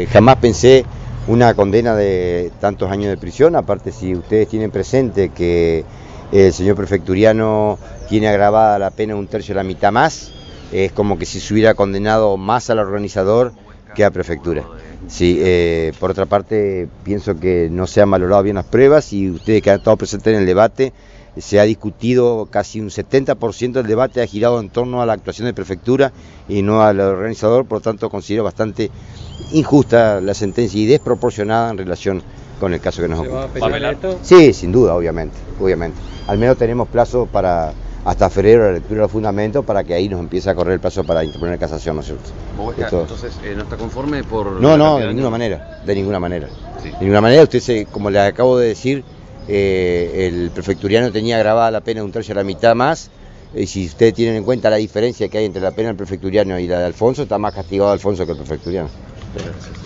Jamás pensé una condena de tantos años de prisión. Aparte, si ustedes tienen presente que el señor prefecturiano tiene agravada la pena un tercio de la mitad más, es como que si se hubiera condenado más al organizador que a prefectura. Sí, por otra parte, pienso que no se han valorado bien las pruebas y ustedes que han estado presentes en el debate, se ha discutido casi un 70% del debate ha girado en torno a la actuación de prefectura y no al organizador, por lo tanto considero bastante injusta la sentencia y desproporcionada en relación con el caso que nos ocupa. ¿Se va a apelar esto? Sí, sin duda, obviamente. Al menos tenemos plazo para hasta febrero la lectura de los fundamentos para que ahí nos empiece a correr el plazo para interponer casación, ¿no es cierto? Entonces, ¿no está conforme por...? No, de ninguna manera. Sí. De ninguna manera, como le acabo de decir, el prefecturiano tenía agravada la pena un tercio de la mitad más, y si ustedes tienen en cuenta la diferencia que hay entre la pena del prefecturiano y la de Alfonso, está más castigado Alfonso que el prefecturiano.